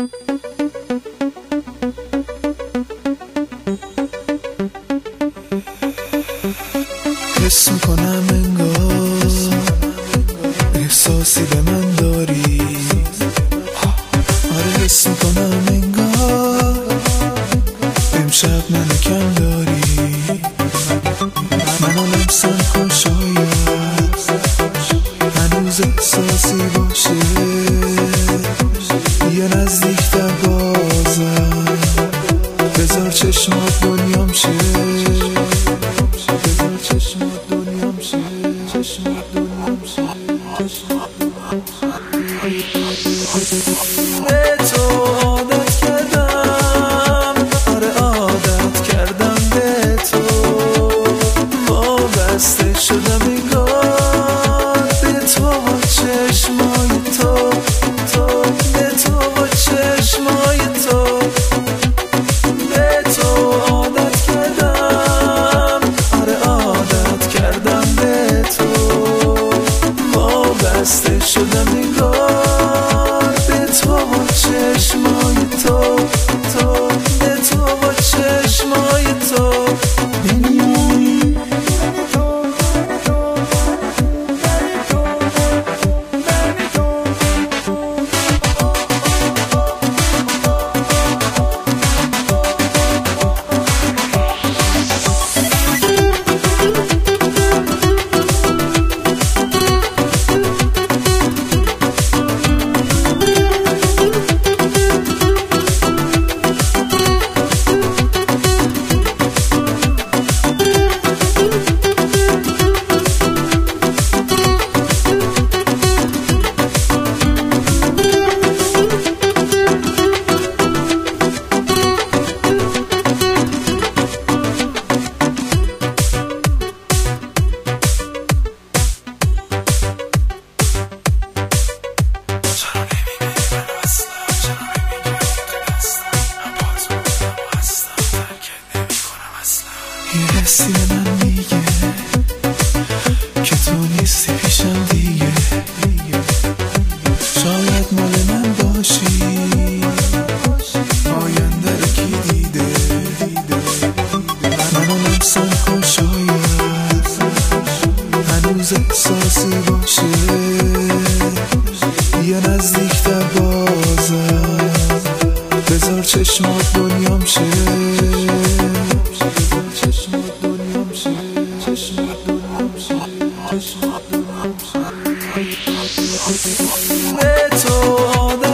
حس میکنم انگار احساسی به من داری. آره حس میکنم انگار امشب منو کم داری. منو لمسم کن شاید هنوز احساسی باشه. یه نزدیکتر بازم بذار چشمات دنیام شه. بذار چشمات دنیام شه. چشمات دنیام شه. به تو عادت کردم. آره عادت کردم به تو. وابسته شدم انگار به تو و چشمای تو. به تو و چشمای تو. به تو عادت کردم. آره عادت کردم به تو. وابسته شدم انگار به تو و چشمای تو. به تو و چشمای تو. یه حسی به من میگه که تو نیستی پیشم دیگه. شاید مال من باشی. آینده رو کی دیده. منو لمسم کن شاید هنوز احساسی باشه. یه نزدیکتر بازم بذار چشمات دنیام شه. چشمات دنیام شه. چشمات دنیام شه. چشمات دنیام شه. به تو